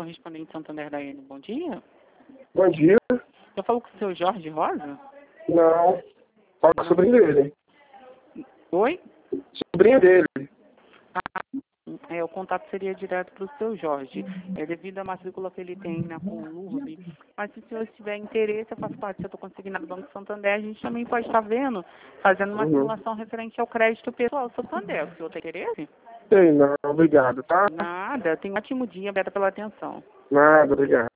correspondente Santander da N. Bom dia. Bom dia. Eu falo com o seu Jorge Rosa? Não. Fala com a sobrinha dele. Oi? Sobrinha dele. O contato seria direto para o seu Jorge. Devido à matrícula que ele tem na Conlurb. Mas se o senhor tiver interesse, eu faço parte do setor consignado do Banco Santander. A gente também pode estar vendo, fazendo uma simulação referente ao crédito pessoal Santander. O senhor tem interesse? Tem, não. Obrigado, tá? Nada. Tenha um ótimo dia. Obrigada pela atenção. Nada, obrigado.